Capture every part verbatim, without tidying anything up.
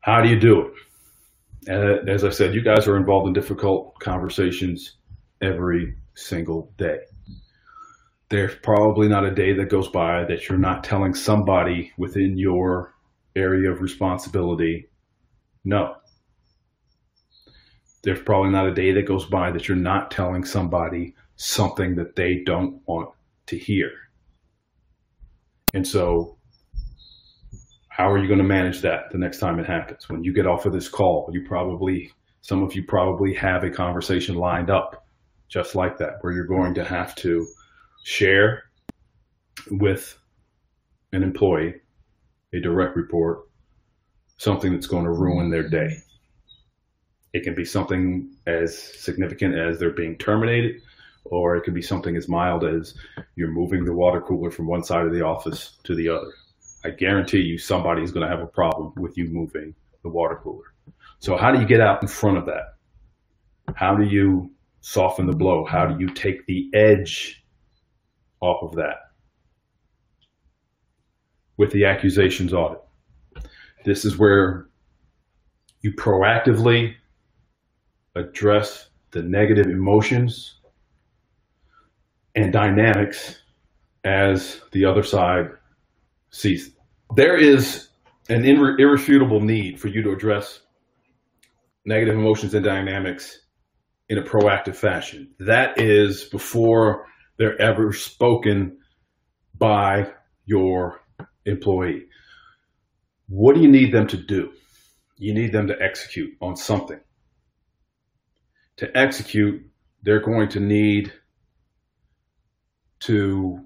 How do you do it? Uh, as I said, you guys are involved in difficult conversations every single day. There's probably not a day that goes by that you're not telling somebody within your area of responsibility, no. There's probably not a day that goes by that you're not telling somebody something that they don't want to hear. And so how are you going to manage that the next time it happens? When you get off of this call, you probably, some of you probably have a conversation lined up just like that, where you're going to have to share with an employee, a direct report, something that's going to ruin their day. It can be something as significant as they're being terminated, or it could be something as mild as you're moving the water cooler from one side of the office to the other. I guarantee you somebody's going to have a problem with you moving the water cooler. So how do you get out in front of that? How do you soften the blow? How do you take the edge off of that? With the accusations audit. This is where you proactively address the negative emotions and dynamics as the other side sees them. There is an irre- irrefutable need for you to address negative emotions and dynamics in a proactive fashion. That is before they're ever spoken by your employee. What do you need them to do? You need them to execute on something. To execute, they're going to need to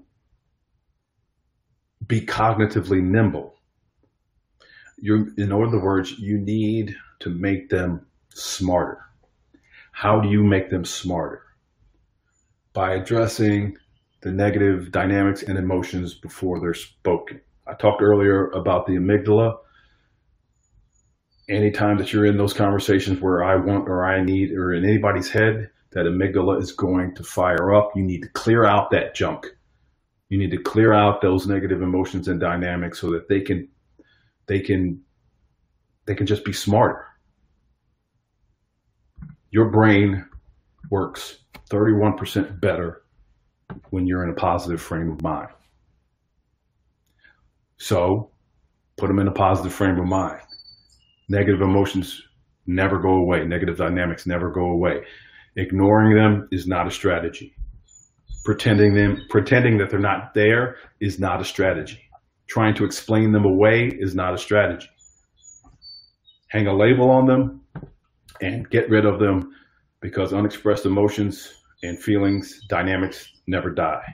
be cognitively nimble. You, in other words, you need to make them smarter. How do you make them smarter? By addressing the negative dynamics and emotions before they're spoken. I talked earlier about the amygdala. Anytime that you're in those conversations where I want or I need or in anybody's head, that amygdala is going to fire up. You need to clear out that junk. You need to clear out those negative emotions and dynamics so that they can, they can, they can just be smarter. Your brain works thirty-one percent better when you're in a positive frame of mind. So put them in a positive frame of mind. Negative emotions never go away. Negative dynamics never go away. Ignoring them is not a strategy. Pretending them, pretending that they're not there is not a strategy. Trying to explain them away is not a strategy. Hang a label on them and get rid of them, because unexpressed emotions and feelings, dynamics never die.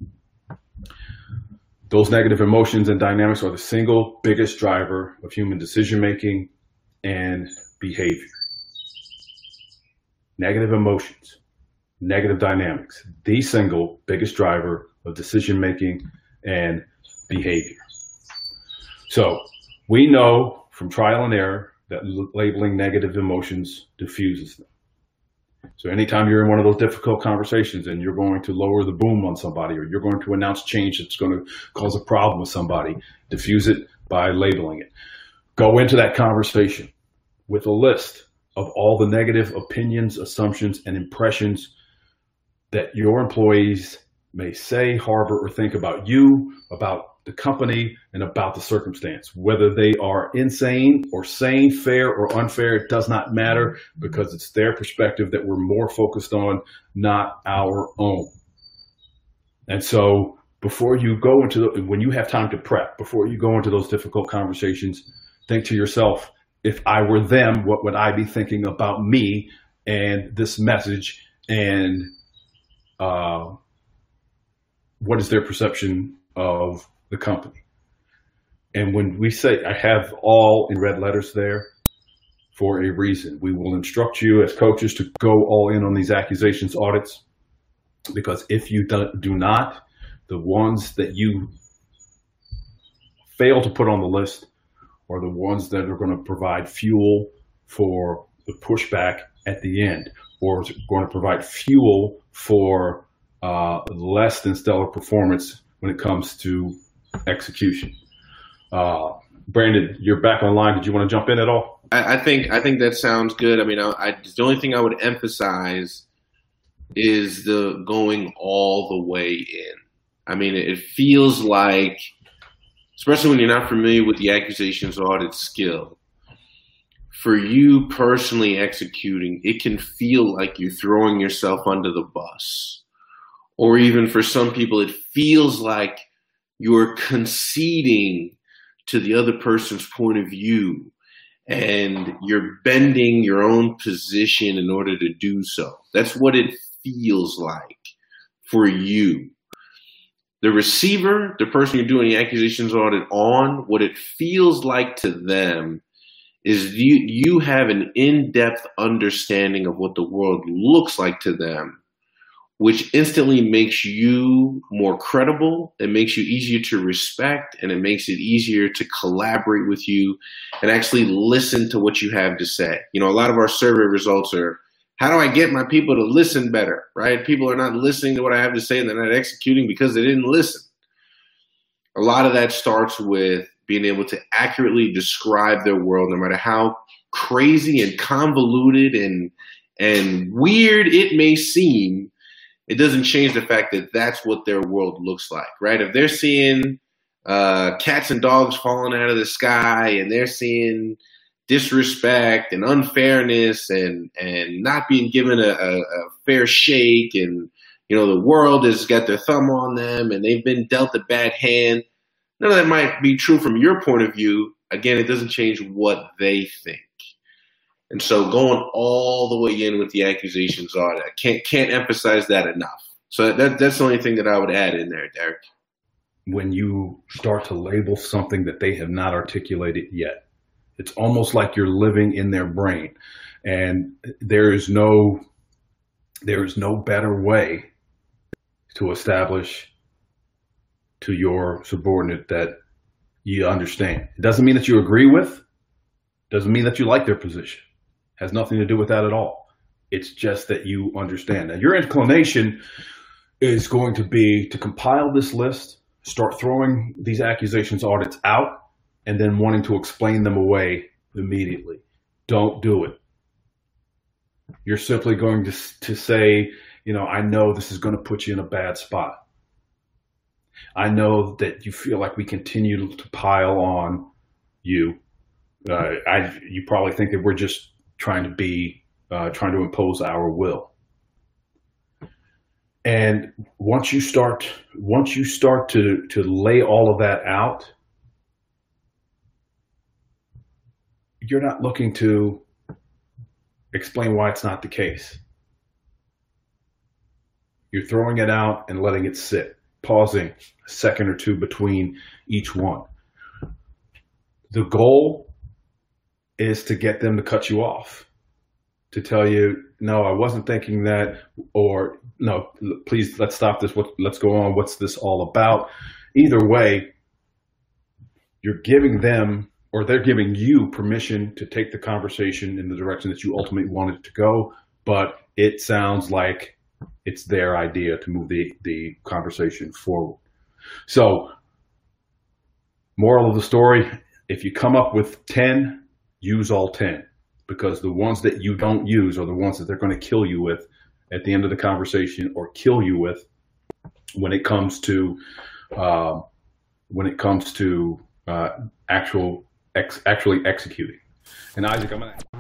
Those negative emotions and dynamics are the single biggest driver of human decision-making and behavior. Negative emotions, negative dynamics, the single biggest driver of decision-making and behavior. So we know from trial and error that labeling negative emotions diffuses them. So anytime you're in one of those difficult conversations and you're going to lower the boom on somebody, or you're going to announce change that's going to cause a problem with somebody, diffuse it by labeling it. Go into that conversation with a list of all the negative opinions, assumptions, and impressions that your employees may say, harbor, or think about you, about the company, and about the circumstance. Whether they are insane or sane, fair or unfair, it does not matter, because it's their perspective that we're more focused on, not our own. And so before you go into the, when you have time to prep, before you go into those difficult conversations, think to yourself, if I were them, what would I be thinking about me and this message, and uh, what is their perception of the company? And when we say, I have all in red letters there for a reason. We will instruct you as coaches to go all in on these accusations audits, because if you do, do not, the ones that you fail to put on the list are the ones that are going to provide fuel for the pushback at the end, or going to provide fuel for uh, less than stellar performance when it comes to execution. Uh, Brandon, you're back online. Did you want to jump in at all? I, I think I think that sounds good. I mean, I, I, the only thing I would emphasize is the going all the way in. I mean, it feels like, especially when you're not familiar with the accusations audit skill, for you personally executing, it can feel like you're throwing yourself under the bus. Or even for some people, it feels like you're conceding to the other person's point of view and you're bending your own position in order to do so. That's what it feels like for you. The receiver, the person you're doing the accusations audit on, what it feels like to them is you, you have an in-depth understanding of what the world looks like to them, which instantly makes you more credible. It makes you easier to respect, and it makes it easier to collaborate with you and actually listen to what you have to say. You know, a lot of our survey results are, how do I get my people to listen better, right? People are not listening to what I have to say and they're not executing because they didn't listen. A lot of that starts with being able to accurately describe their world, no matter how crazy and convoluted and, and weird it may seem. It doesn't change the fact that that's what their world looks like, right? If they're seeing uh, cats and dogs falling out of the sky and they're seeing disrespect and unfairness and, and not being given a, a, a fair shake, and, you know, the world has got their thumb on them and they've been dealt a bad hand, none of that might be true from your point of view. Again, it doesn't change what they think. And so going all the way in with the accusations audit, I can't can't emphasize that enough. So that that's the only thing that I would add in there, Derek. When you start to label something that they have not articulated yet, it's almost like you're living in their brain, and there is no there is no better way to establish to your subordinate that you understand. It doesn't mean that you agree with, doesn't mean that you like their position. Has nothing to do with that at all. It's just that you understand. Now, your inclination is going to be to compile this list, start throwing these accusations audits out, and then wanting to explain them away immediately. Don't do it. You're simply going to, to say, you know, I know this is going to put you in a bad spot. I know that you feel like we continue to pile on you. Uh, I, you probably think that we're just trying to be, uh, trying to impose our will. And once you start, once you start to, to lay all of that out, you're not looking to explain why it's not the case. You're throwing it out and letting it sit, pausing a second or two between each one. The goal is to get them to cut you off, to tell you, no, I wasn't thinking that, or no, please, let's stop this. What, let's go on. What's this all about? Either way, you're giving them, or they're giving you permission to take the conversation in the direction that you ultimately want it to go. But it sounds like it's their idea to move the, the conversation forward. So, moral of the story, if you come up with ten, use all ten, because the ones that you don't use are the ones that they're going to kill you with at the end of the conversation, or kill you with when it comes to uh, when it comes to uh, actual ex actually executing. And Isaac, I'm going to